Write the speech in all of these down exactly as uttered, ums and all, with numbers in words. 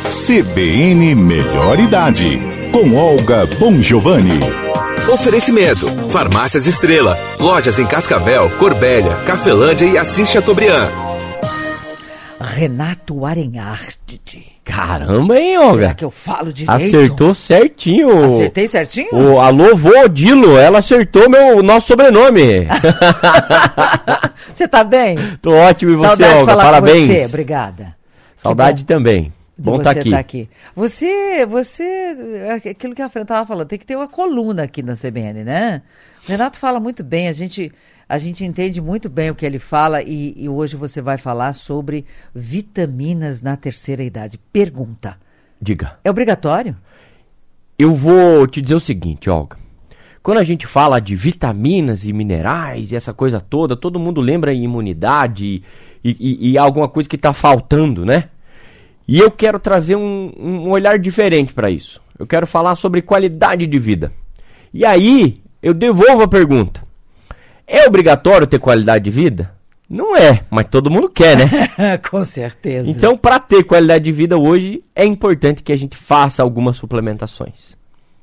C B N Melhor Idade, com Olga Bongiovanni. Oferecimento: Farmácias Estrela, lojas em Cascavel, Corbélia, Cafelândia e Assis Chateaubriand. Renato Arenhardt. Caramba, hein, Olga? Será que eu falo direito? Acertou certinho. Acertei certinho? O alô, vô Odilo, ela acertou meu, o nosso sobrenome. Você tá bem? Tô ótimo, e você, Saudade Olga? de falar Parabéns. com você, obrigada. Saudade também. Bom estar você aqui. Tá aqui. Você, você, aquilo que a Fran estava falando, tem que ter uma coluna aqui na C B N, né? O Renato fala muito bem, a gente, a gente entende muito bem o que ele fala e, e hoje você vai falar sobre vitaminas na terceira idade. Pergunta. Diga. É obrigatório? Eu vou te dizer o seguinte, Olga. Quando a gente fala de vitaminas e minerais e essa coisa toda, todo mundo lembra em imunidade e, e, e alguma coisa que está faltando, né? E eu quero trazer um, um olhar diferente para isso. Eu quero falar sobre qualidade de vida. E aí, eu devolvo a pergunta. É obrigatório ter qualidade de vida? Não é, mas todo mundo quer, né? Com certeza. Então, para ter qualidade de vida hoje, é importante que a gente faça algumas suplementações.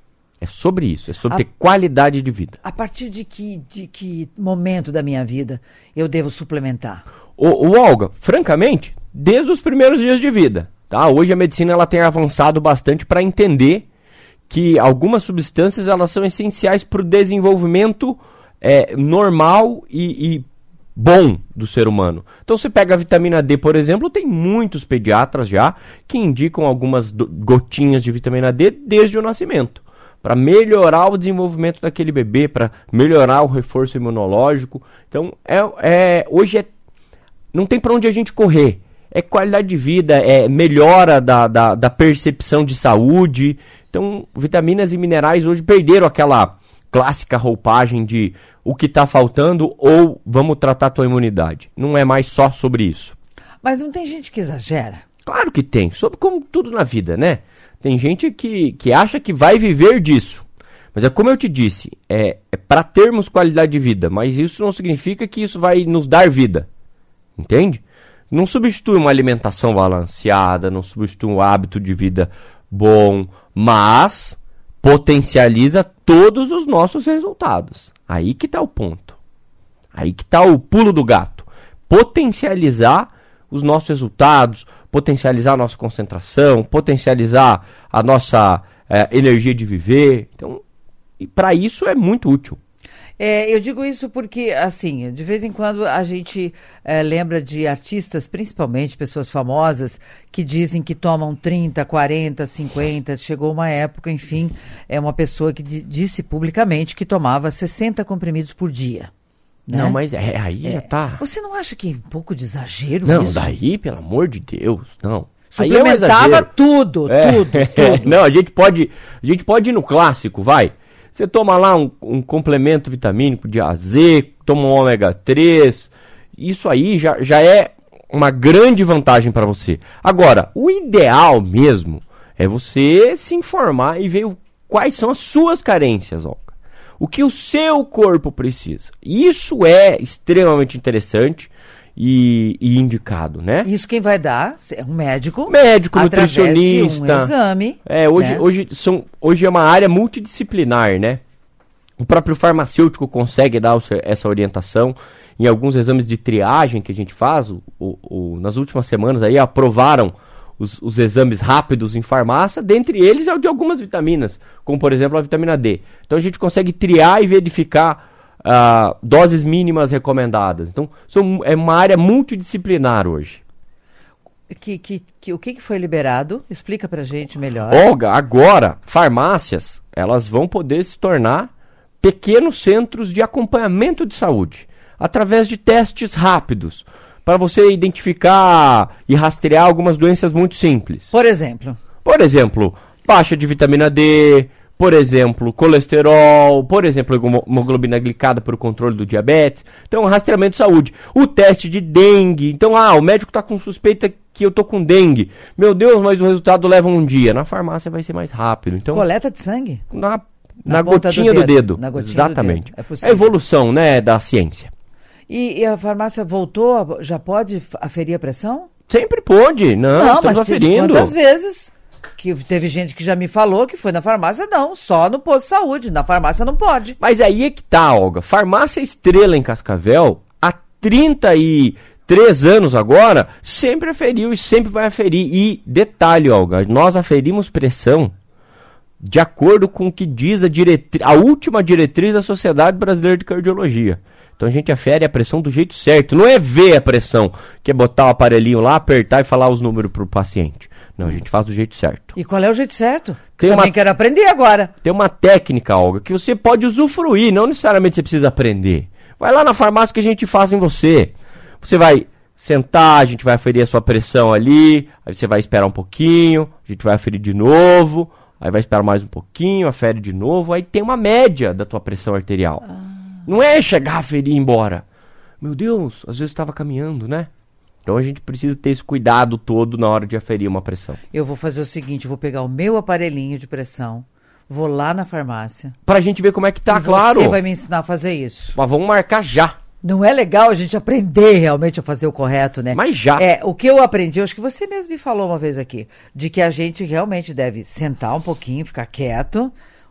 É sobre isso, é sobre a, ter qualidade de vida. A partir de que, de que momento da minha vida eu devo suplementar? O, o Olga, francamente, desde os primeiros dias de vida. Tá? Hoje a medicina ela tem avançado bastante para entender que algumas substâncias elas são essenciais para o desenvolvimento é, normal e, e bom do ser humano. Então você pega a vitamina D, por exemplo, tem muitos pediatras já que indicam algumas do, gotinhas de vitamina D desde o nascimento, para melhorar o desenvolvimento daquele bebê, para melhorar o reforço imunológico. Então é, é, hoje é, não tem para onde a gente correr. É qualidade de vida, é melhora da, da, da percepção de saúde. Então, vitaminas e minerais hoje perderam aquela clássica roupagem de o que está faltando ou vamos tratar a tua imunidade. Não é mais só sobre isso. Mas não tem gente que exagera? Claro que tem, sobre como tudo na vida, né? Tem gente que, que acha que vai viver disso. Mas é como eu te disse, é, é para termos qualidade de vida, mas isso não significa que isso vai nos dar vida. Entende? Não substitui uma alimentação balanceada, não substitui um hábito de vida bom, mas potencializa todos os nossos resultados. Aí que está o ponto. Aí que está o pulo do gato. Potencializar os nossos resultados, potencializar a nossa concentração, potencializar a nossa é, energia de viver. Então, e para isso é muito útil. É, eu digo isso porque, assim, de vez em quando a gente é, lembra de artistas, principalmente pessoas famosas, que dizem que tomam trinta, quarenta, cinquenta. Chegou uma época, enfim, é uma pessoa que d- disse publicamente que tomava sessenta comprimidos por dia. Né? Não, mas é, aí é, já tá... Você não acha que é um pouco de exagero não, isso? Não, daí, pelo amor de Deus, não. Suplementava é um tudo, é. tudo, tudo. Não, a gente pode, a gente pode ir no clássico, vai. Você toma lá um, um complemento vitamínico de A Z, toma um ômega três, isso aí já, já é uma grande vantagem para você. Agora, o ideal mesmo é você se informar e ver o, quais são as suas carências, Olga. O que o seu corpo precisa. Isso é extremamente interessante e, e indicado, né? Isso quem vai dar é um médico. Médico, através nutricionista. De um exame. É, hoje, né? hoje, são, hoje é uma área multidisciplinar, né? O próprio farmacêutico consegue dar essa orientação. Em alguns exames de triagem que a gente faz, o, o, nas últimas semanas aí aprovaram os, os exames rápidos em farmácia, dentre eles é o de algumas vitaminas, como por exemplo a vitamina D. Então a gente consegue triar e verificar uh, doses mínimas recomendadas. Então são, é uma área multidisciplinar hoje. Que, que, que, o que, que foi liberado? Explica pra gente melhor. Olga, agora, farmácias, elas vão poder se tornar pequenos centros de acompanhamento de saúde, através de testes rápidos, para você identificar e rastrear algumas doenças muito simples. Por exemplo? Por exemplo, baixa de vitamina D, por exemplo, colesterol, por exemplo, hemoglobina glicada para o controle do diabetes. Então, rastreamento de saúde. O teste de dengue. Então, ah, o médico está com suspeita que eu tô com dengue. Meu Deus, mas o resultado leva um dia. Na farmácia vai ser mais rápido. Então, coleta de sangue? Na, na, na gotinha do dedo. Do dedo. Na gotinha Exatamente. Do dedo. É possível. É a evolução, né, da ciência. E, e a farmácia voltou, já pode aferir a pressão? Sempre pôde. Não, Não, estamos mas teve aferindo. quantas vezes que teve gente que já me falou que foi na farmácia, não, só no posto de saúde, na farmácia não pode. Mas aí é que tá, Olga. Farmácia Estrela em Cascavel, há trinta e três anos agora, sempre aferiu e sempre vai aferir. E detalhe, Olga, nós aferimos pressão de acordo com o que diz a, diretri- a última diretriz da Sociedade Brasileira de Cardiologia. Então a gente afere a pressão do jeito certo. Não é ver a pressão, que é botar o aparelhinho lá, apertar e falar os números pro paciente. Não, a gente faz do jeito certo. E qual é o jeito certo? Tem Também uma- quero aprender agora. Tem uma técnica, Olga, que você pode usufruir, não necessariamente você precisa aprender. Vai lá na farmácia que a gente faz em você. Você vai sentar, a gente vai aferir a sua pressão ali, aí você vai esperar um pouquinho, a gente vai aferir de novo, aí vai esperar mais um pouquinho, afere de novo, aí tem uma média da tua pressão arterial. Ah. Não é chegar, aferir e ir embora. Meu Deus, às vezes estava caminhando, né? Então a gente precisa ter esse cuidado todo na hora de aferir uma pressão. Eu vou fazer o seguinte, eu vou pegar o meu aparelhinho de pressão, vou lá na farmácia. Pra gente ver como é que tá, e claro. Você vai me ensinar a fazer isso. Mas vamos marcar já. Não é legal a gente aprender realmente a fazer o correto, né? Mas já. É, o que eu aprendi, eu acho que você mesmo me falou uma vez aqui, de que a gente realmente deve sentar um pouquinho, ficar quieto,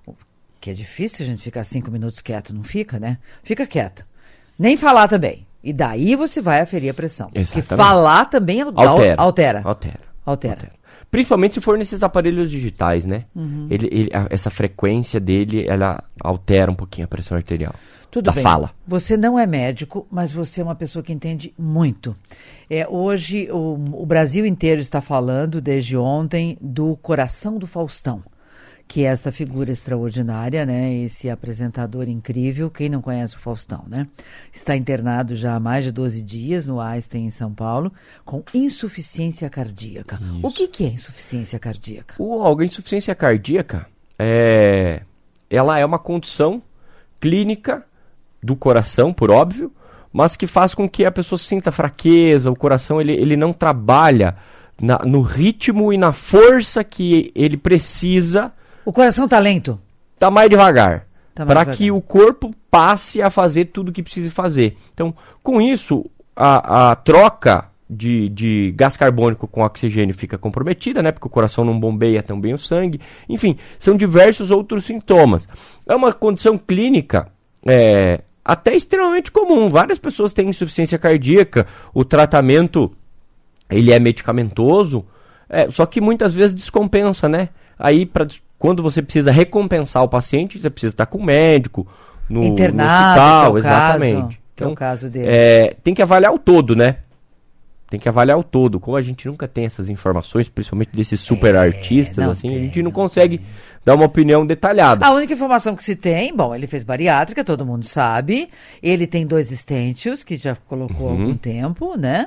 que é difícil a gente ficar cinco minutos quieto, não fica, né? Fica quieto. Nem falar também. E daí você vai aferir a pressão. Exatamente. Porque falar também altera. Altera. Altera. Altera. Altera. Altera. Principalmente se for nesses aparelhos digitais, né? Uhum. Ele, ele, a- essa frequência dele, ela altera um pouquinho a pressão arterial. Tudo da bem. fala. Você não é médico, mas você é uma pessoa que entende muito. É, hoje, o, o Brasil inteiro está falando, desde ontem, do Coração do Faustão, que é essa figura extraordinária, né? Esse apresentador incrível. Quem não conhece o Faustão, né? Está internado já há mais de doze dias no Einstein, em São Paulo, com insuficiência cardíaca. Isso. O que, que é insuficiência cardíaca? O Olga, a insuficiência cardíaca, é, ela é uma condição clínica do coração, por óbvio, mas que faz com que a pessoa sinta fraqueza, o coração ele, ele não trabalha na- no ritmo e na força que ele precisa. O coração tá lento. Tá mais devagar. Tá mais Para devagar. que o corpo passe a fazer tudo o que precisa fazer. Então, com isso, a, a troca de, de gás carbônico com oxigênio fica comprometida, né? Porque o coração não bombeia tão bem o sangue. Enfim, são diversos outros sintomas. É uma condição clínica é, até extremamente comum. Várias pessoas têm insuficiência cardíaca. O tratamento, ele é medicamentoso, é, só que muitas vezes descompensa, né? Aí, pra, quando você precisa recompensar o paciente, você precisa estar com o médico, no, Internado, no hospital, que é o exatamente. caso, que é o caso dele. É, tem que avaliar o todo, né? Tem que avaliar o todo. Como a gente nunca tem essas informações, principalmente desses super artistas, não assim, tem, a gente não, não consegue dar uma opinião detalhada. A única informação que se tem, bom, ele fez bariátrica, todo mundo sabe. Ele tem dois estêntios, que já colocou há Uhum. algum tempo, né?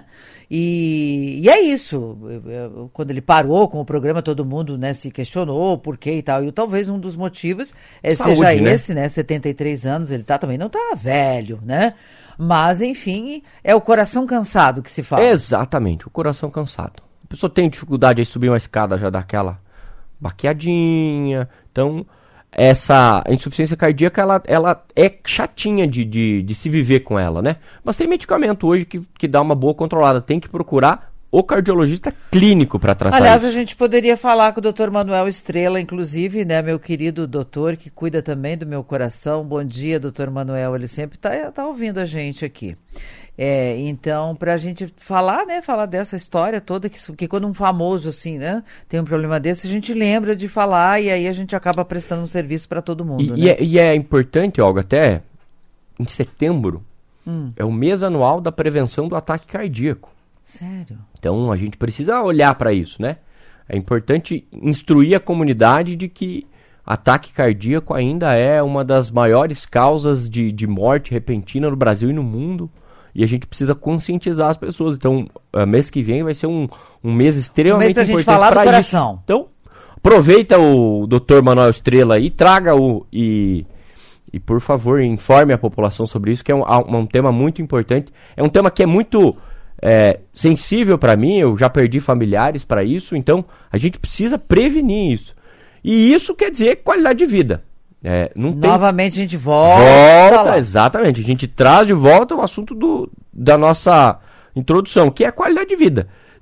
E, e é isso. Eu- eu- Quando ele parou com o programa, todo mundo, né, se questionou por quê e tal. E talvez um dos motivos é, Saúde, seja né? esse, né? setenta e três anos, ele tá também, não tá velho, né? Mas, enfim, é o coração cansado que se fala. Exatamente, o coração cansado. A pessoa tem dificuldade de subir uma escada, já dá aquela baqueadinha. Então, essa insuficiência cardíaca, ela, ela é chatinha de, de, de se viver com ela, né? Mas tem medicamento hoje que, que dá uma boa controlada. Tem que procurar o cardiologista clínico para tratar Aliás, isso. a gente poderia falar com o doutor Manuel Estrela, inclusive, né, meu querido doutor, que cuida também do meu coração. Bom dia, doutor Manuel, ele sempre tá, tá ouvindo a gente aqui. É, então, para a gente falar, né, falar dessa história toda, que, que quando um famoso, assim, né, tem um problema desse, a gente lembra de falar e aí a gente acaba prestando um serviço para todo mundo, E, né? e é, e é importante, Olga, até em setembro, Hum. é o mês anual da prevenção do ataque cardíaco. Sério? Então a gente precisa olhar para isso, né? É importante instruir a comunidade de que ataque cardíaco ainda é uma das maiores causas de, de morte repentina no Brasil e no mundo. E a gente precisa conscientizar as pessoas. Então, uh, mês que vem vai ser um, um mês extremamente Um mês pra gente importante falar do pra coração. isso. Então, aproveita o doutor Manuel Estrela e traga o... E, e, por favor, informe a população sobre isso, que é um, um tema muito importante. É um tema que é muito... É, sensível para mim, eu já perdi familiares para isso, então a gente precisa prevenir isso. E isso quer dizer qualidade de vida. É, não tem... Novamente a gente volta. Volta, lá. exatamente. A gente traz de volta o assunto do, da nossa introdução, que é a qualidade de vida.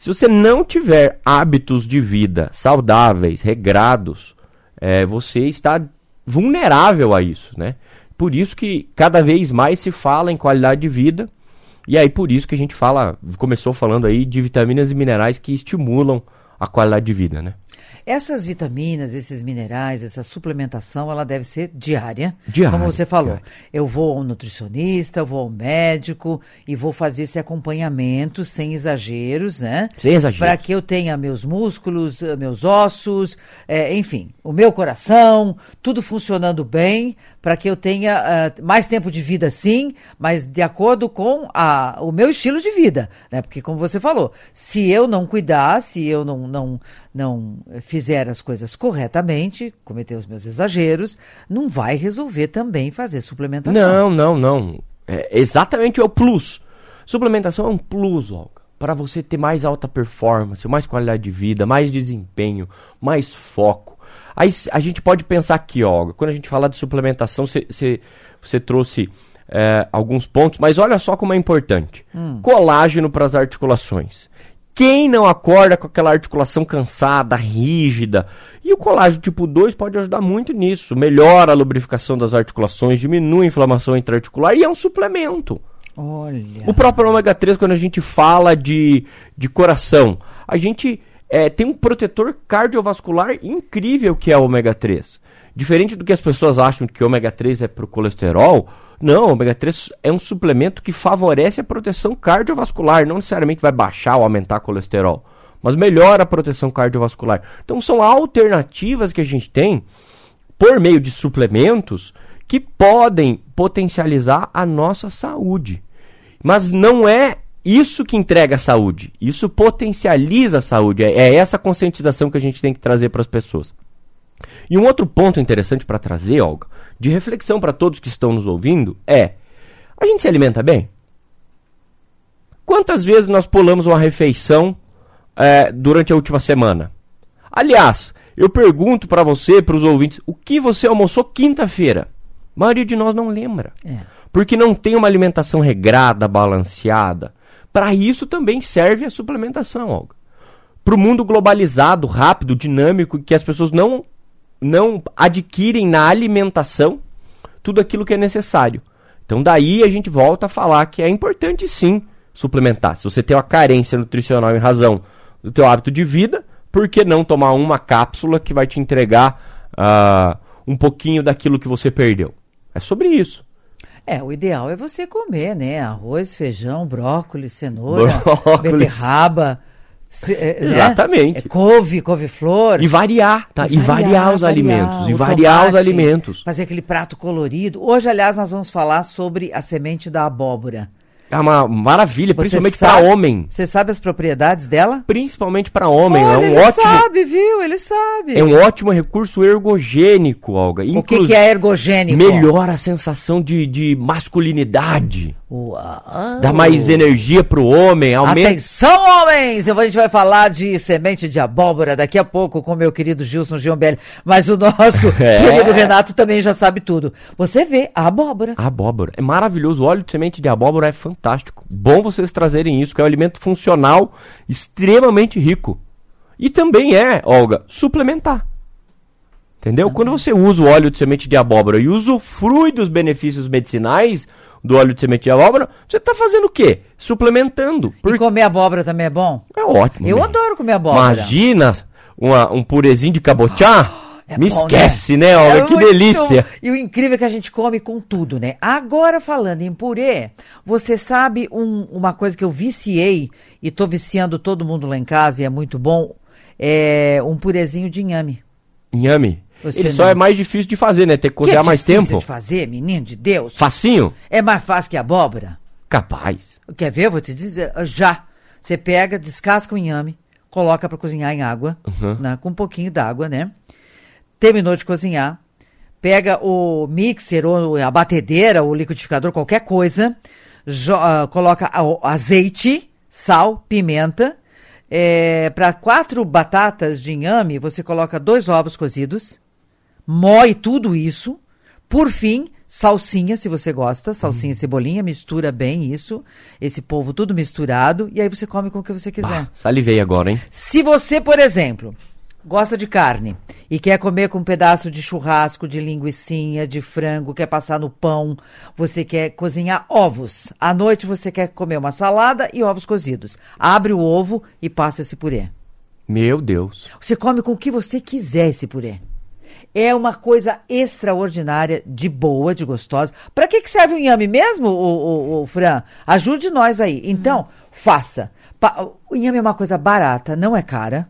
Se você não tiver hábitos de vida saudáveis, regrados, é, você está vulnerável a isso, né? Por isso que cada vez mais se fala em qualidade de vida, e aí por isso que a gente fala, começou falando aí de vitaminas e minerais que estimulam a qualidade de vida, né? Essas vitaminas, esses minerais, essa suplementação, ela deve ser diária. Diária, como você falou. diária. Eu vou ao nutricionista, eu vou ao médico e vou fazer esse acompanhamento sem exageros, né? Sem exageros. Para que eu tenha meus músculos, meus ossos, é, enfim, o meu coração, tudo funcionando bem, para que eu tenha uh, mais tempo de vida, sim, mas de acordo com a, o meu estilo de vida, né? Porque, como você falou, se eu não cuidar, se eu não, não, não fizer as coisas corretamente, cometer os meus exageros, não vai resolver também fazer suplementação. Não, não, não. É exatamente é o plus. Suplementação é um plus, Olga, para você ter mais alta performance, mais qualidade de vida, mais desempenho, mais foco. Aí a gente pode pensar aqui, Olga, quando a gente fala de suplementação, você trouxe é, alguns pontos, mas olha só como é importante. Hum. Colágeno para as articulações. Quem não acorda com aquela articulação cansada, rígida? E o colágeno tipo dois pode ajudar muito nisso. Melhora a lubrificação das articulações, diminui a inflamação intraarticular e é um suplemento. Olha. O próprio ômega três, quando a gente fala de, de coração, a gente é, tem um protetor cardiovascular incrível que é o ômega três. Diferente do que as pessoas acham que o ômega três é para o colesterol, não, o ômega três é um suplemento que favorece a proteção cardiovascular, não necessariamente vai baixar ou aumentar colesterol, mas melhora a proteção cardiovascular. Então são alternativas que a gente tem, por meio de suplementos, que podem potencializar a nossa saúde. Mas não é isso que entrega a saúde, isso potencializa a saúde, é, é essa conscientização que a gente tem que trazer para as pessoas. E um outro ponto interessante para trazer, Olga, de reflexão para todos que estão nos ouvindo, é: a gente se alimenta bem? Quantas vezes nós pulamos uma refeição é, durante a última semana? Aliás, eu pergunto para você, para os ouvintes, o que você almoçou quinta-feira? A maioria de nós não lembra. É. Porque não tem uma alimentação regrada, balanceada. Para isso também serve a suplementação, Olga. Para o mundo globalizado, rápido, dinâmico, que as pessoas não... não adquirem na alimentação tudo aquilo que é necessário. Então daí a gente volta a falar que é importante sim suplementar. Se você tem uma carência nutricional em razão do teu hábito de vida, por que não tomar uma cápsula que vai te entregar uh, um pouquinho daquilo que você perdeu? É sobre isso. É, o ideal é você comer, né? Arroz, feijão, brócolis, cenoura, brócolis. beterraba... Se, é, Exatamente. Né? É couve, couve-flor. E variar, tá? E, e variar, variar os variar, alimentos. E o variar tomate, os alimentos. Fazer aquele prato colorido. Hoje, aliás, nós vamos falar sobre a semente da abóbora. É uma maravilha, Você principalmente para homem. Você sabe as propriedades dela? Principalmente para homem. Olha, é um ele ótimo, sabe, viu? Ele sabe. É um ótimo recurso ergogênico, Olga. O que, que é ergogênico? Melhora a sensação de, de masculinidade. Uau. Dá mais energia pro homem. Aumenta... Atenção, homens! A gente vai falar de semente de abóbora daqui a pouco com o meu querido Gilson Giombelli. Mas o nosso é. querido Renato também já sabe tudo. Você vê a abóbora. A abóbora. É maravilhoso. O óleo de semente de abóbora é fantástico. Bom vocês trazerem isso, que é um alimento funcional extremamente rico. E também é, Olga, suplementar. Entendeu? Uhum. Quando você usa o óleo de semente de abóbora e usufrui dos benefícios medicinais do óleo de semente de abóbora, você está fazendo o quê? Suplementando. Por... E comer abóbora também é bom? É ótimo. Eu mesmo. adoro comer abóbora. Imagina uma, um purezinho de cabotiá. É Me bom, esquece, né, né Olga? É que delícia. Bom. E o incrível é que a gente come com tudo, né? Agora, falando em purê, você sabe um, uma coisa que eu viciei e tô viciando todo mundo lá em casa e é muito bom, é um purezinho de inhame. Inhame? Você Ele não. só é mais difícil de fazer, né? Ter que cozinhar que é mais tempo. de fazer, menino de Deus. Facinho? É mais fácil que a abóbora. Capaz. Quer ver? Vou te dizer. Já. Você pega, descasca o inhame, coloca para cozinhar em água, uhum. né, com um pouquinho d'água, né? Terminou de cozinhar, pega o mixer ou a batedeira, o liquidificador, qualquer coisa, jo- uh, coloca azeite, sal, pimenta. É, para quatro batatas de inhame, você coloca dois ovos cozidos, moe tudo isso. Por fim, salsinha, se você gosta, salsinha e cebolinha, mistura bem isso, esse polvo tudo misturado, e aí você come com o que você quiser. Bah, salivei agora, hein? Se você, por exemplo, gosta de carne e quer comer com um pedaço de churrasco, de linguicinha, de frango, quer passar no pão, você quer cozinhar ovos. À noite você quer comer uma salada e ovos cozidos. Abre o ovo e passa esse purê. Meu Deus. Você come com o que você quiser esse purê. É uma coisa extraordinária, de boa, de gostosa. Para que, que serve o inhame mesmo, o, o, o Fran? Ajude nós aí. Então, faça. Pa- o inhame é uma coisa barata, não é cara.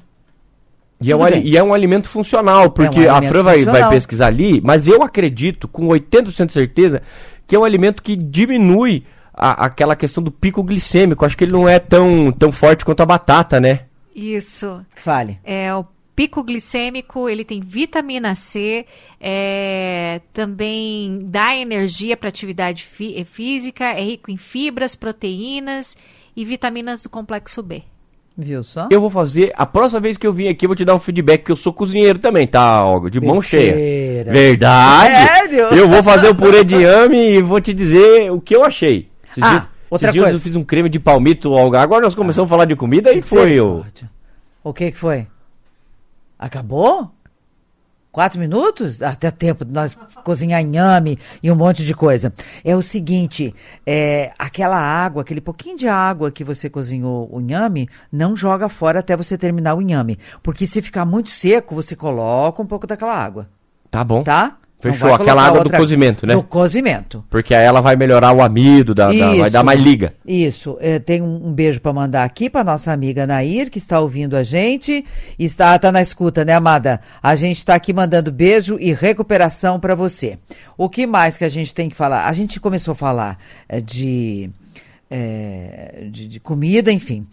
E é, um, ali- e é um alimento funcional, porque É um a alimento Fran vai, vai funcional. pesquisar ali, mas eu acredito, com oitenta por cento de certeza, que é um alimento que diminui a- aquela questão do pico glicêmico. Acho que ele não é tão, tão forte quanto a batata, né? Isso. Fale. É o pico glicêmico, ele tem vitamina C, é, também dá energia para atividade fí- física, é rico em fibras, proteínas e vitaminas do complexo B. Viu só? Eu vou fazer, a próxima vez que eu vim aqui, eu vou te dar um feedback, porque eu sou cozinheiro também, tá, Olga? De mão cheia. Mentira. Verdade? Sério? Eu vou fazer o purê de inhame e vou te dizer o que eu achei. Esses Ah, dias, outra esses dias coisa. eu fiz um creme de palmito, Olga. Agora nós começamos a falar de comida e foi eu. Misericórdia. O que que foi? Acabou? Quatro minutos? Até tempo de nós cozinhar inhame e um monte de coisa. É o seguinte, é, aquela água, aquele pouquinho de água que você cozinhou o inhame, não joga fora até você terminar o inhame. Porque se ficar muito seco, você coloca um pouco daquela água, Tá bom. tá? Não Fechou, vai aquela colocar água do outra- cozimento, né? Do cozimento. Porque aí ela vai melhorar o amido, da, da- vai Isso. dar mais liga. Isso. É, tem um, um beijo para mandar aqui para nossa amiga Nair, que está ouvindo a gente. Está, tá na escuta, né, amada? A gente está aqui mandando beijo e recuperação para você. O que mais que a gente tem que falar? A gente começou a falar é, de, é, de, de comida, enfim.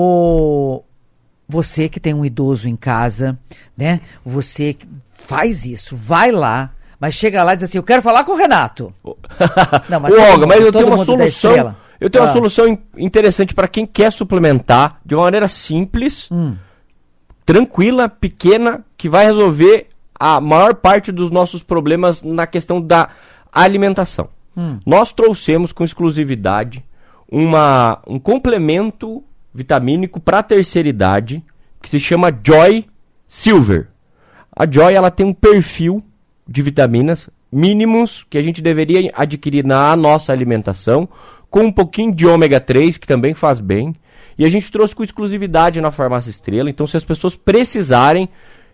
O, você que tem um idoso em casa, né? Você que faz isso, vai lá. Mas chega lá e diz assim, eu quero falar com o Renato. Não, mas Ô, todo Olga, mundo- mas eu todo tenho uma mundo da solução. Estrela. Eu tenho uma Ah. solução in- interessante para quem quer suplementar de uma maneira simples, Hum. tranquila, pequena, que vai resolver a maior parte dos nossos problemas na questão da alimentação. Hum. Nós trouxemos com exclusividade uma, um complemento vitamínico para a terceira idade que se chama Joy Silver. A Joy ela tem um perfil de vitaminas mínimos que a gente deveria adquirir na nossa alimentação, com um pouquinho de ômega três, que também faz bem. E a gente trouxe com exclusividade na Farmácia Estrela. Então, se as pessoas precisarem,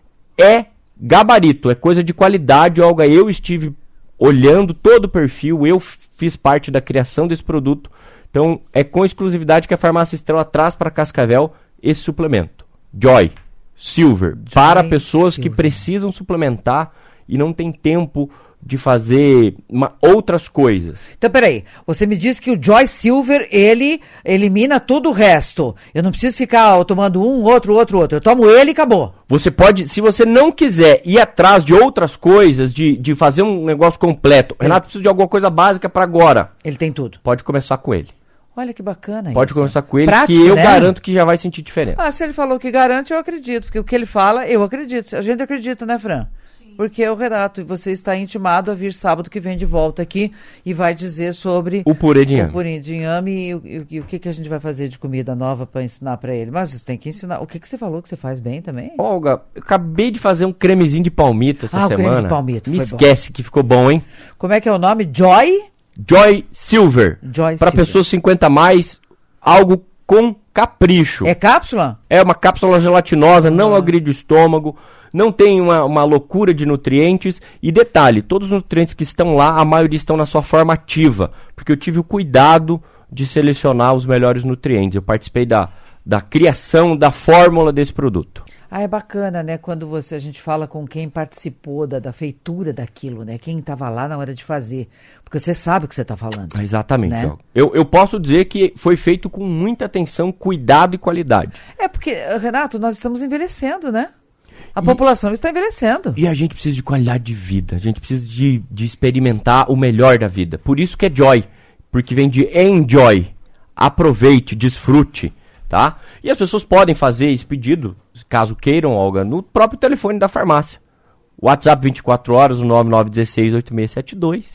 é gabarito, é coisa de qualidade. Olga, eu estive olhando todo o perfil, eu f- fiz parte da criação desse produto. Então, é com exclusividade que a Farmácia Estrela traz para Cascavel esse suplemento. Joy Silver, para pessoas que Silver. precisam suplementar e não tem tempo de fazer uma- outras coisas. Então, peraí, você me disse que o Joy Silver, ele elimina todo o resto. Eu não preciso ficar ó, tomando um, outro, outro, outro. Eu tomo ele e acabou. Você pode, se você não quiser ir atrás de outras coisas, de, de fazer um negócio completo, Renato, precisa de alguma coisa básica para agora, Ele tem tudo. pode começar com ele. Olha que bacana Pode isso. começar com ele, Prático, que eu né? garanto que já vai sentir diferença. Ah, se ele falou que garante, eu acredito. Porque o que ele fala, eu acredito. A gente acredita, né, Fran? Porque é o Renato, e você está intimado a vir sábado que vem de volta aqui e vai dizer sobre O purê de o inhame. purê de inhame e, o- e o- e o que, que a gente vai fazer de comida nova para ensinar para ele. Mas você tem que ensinar. O que, que você falou que você faz bem também? Olga, eu acabei de fazer um cremezinho de palmito essa Ah, o semana. creme de palmito, Me foi bom. esquece que ficou bom, hein? Como é que é o nome? Joy? Joy Silver. Joy Para Silver. pessoas cinquenta a mais, algo com capricho. É cápsula? É uma cápsula gelatinosa, não agride o estômago, não tem uma, uma loucura de nutrientes. E detalhe, todos os nutrientes que estão lá, a maioria estão na sua forma ativa, porque eu tive o cuidado de selecionar os melhores nutrientes. Eu participei da, da criação da fórmula desse produto. Ah, é bacana, né? Quando você, a gente fala com quem participou da, da feitura daquilo, né? Quem estava lá na hora de fazer. Porque você sabe o que você está falando. Ah, exatamente. Né? Olga. Eu, eu posso dizer que foi feito com muita atenção, cuidado e qualidade. É porque, Renato, nós estamos envelhecendo, né? A população está envelhecendo. E a gente precisa de qualidade de vida, a gente precisa de, de experimentar o melhor da vida. Por isso que é Joy, porque vem de enjoy, aproveite, desfrute, tá? E as pessoas podem fazer esse pedido, caso queiram, Olga, no próprio telefone da farmácia. WhatsApp vinte e quatro horas, o nove nove um seis, oito seis sete dois.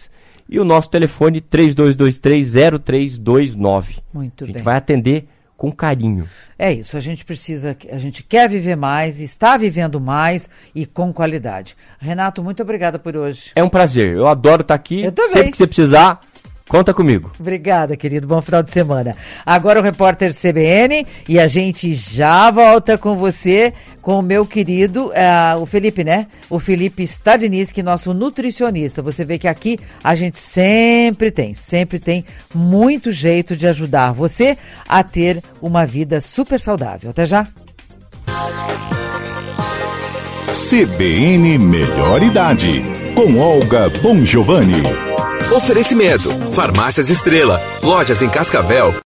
e o nosso telefone três dois dois três zero três dois nove. Muito a gente bem. vai atender com carinho. É isso, a gente precisa, a gente quer viver mais, está vivendo mais e com qualidade. Renato, muito obrigada por hoje. É um prazer, eu adoro estar aqui. Eu também. Sempre que você precisar, conta comigo. Obrigada, querido. Bom final de semana. Agora o repórter C B N e a gente já volta com você, com o meu querido, uh, o Felipe, né? O Felipe Stadiniski, nosso nutricionista. Você vê que aqui a gente sempre tem, sempre tem muito jeito de ajudar você a ter uma vida super saudável. Até já. C B N Melhor Idade, com Olga Bongiovanni. Oferecimento: Farmácias Estrela, lojas em Cascavel,